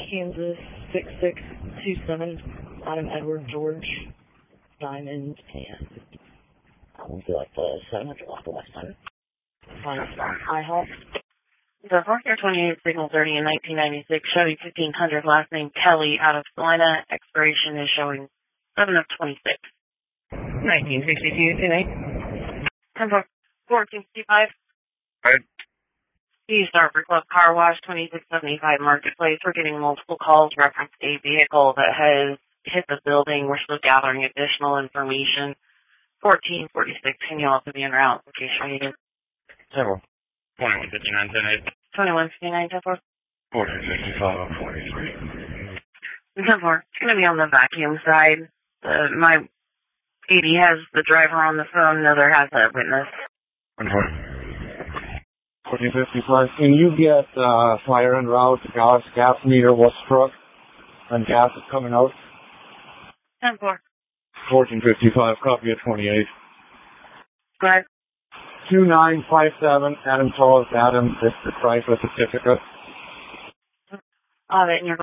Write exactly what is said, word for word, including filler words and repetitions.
Kansas six six two seven. Adam Edward George Diamond and I won't be like the seven hundred off the west side. Final star. IHOP. The four year twenty-eight signal thirty in nineteen ninety-six Chevy fifteen hundred last name Kelly out of Salina. Expiration is showing seven of twenty-six. nineteen sixty-two tonight. ten for fourteen fifty-five. Right. East Arbor Club Car Wash, twenty-six seventy-five Marketplace. We're getting multiple calls reference a vehicle that has hit the building. We're still gathering additional information. fourteen forty-six. Can you also be in route in case you need it? Several. twenty-one fifty-nine ten eight. twenty-one fifty-nine ten four. fourteen fifty-five forty-three. ten four. It's going to be on the vacuum side. Uh, my eighty has the driver on the phone. The other has a witness. fourteen fifty-five. Can you get uh, fire en route? Gas, gas meter was struck and gas is coming out. ten four. fourteen fifty-five. Copy at twenty-eight. Go ahead. two nine five seven. Adam Charles Adam. District Chrysler certificate. All of it in your